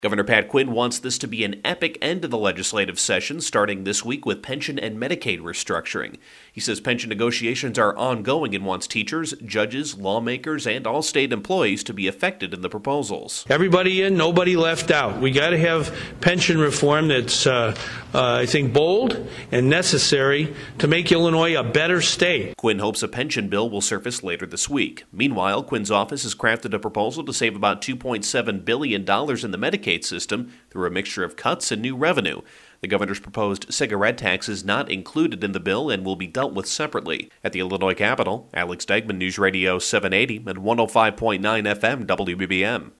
Governor Pat Quinn wants this to be an epic end to the legislative session, starting this week with pension and Medicaid restructuring. He says pension negotiations are ongoing and wants teachers, judges, lawmakers, and all state employees to be affected in the proposals. Everybody in, nobody left out. We got to have pension reform that's, I think, bold and necessary to make Illinois a better state. Quinn hopes a pension bill will surface later this week. Meanwhile, Quinn's office has crafted a proposal to save about $2.7 billion in the Medicaid system through a mixture of cuts and new revenue. The governor's proposed cigarette tax is not included in the bill and will be dealt with separately. At the Illinois Capitol, Alex Degman, News Radio 780 and 105.9 FM WBBM.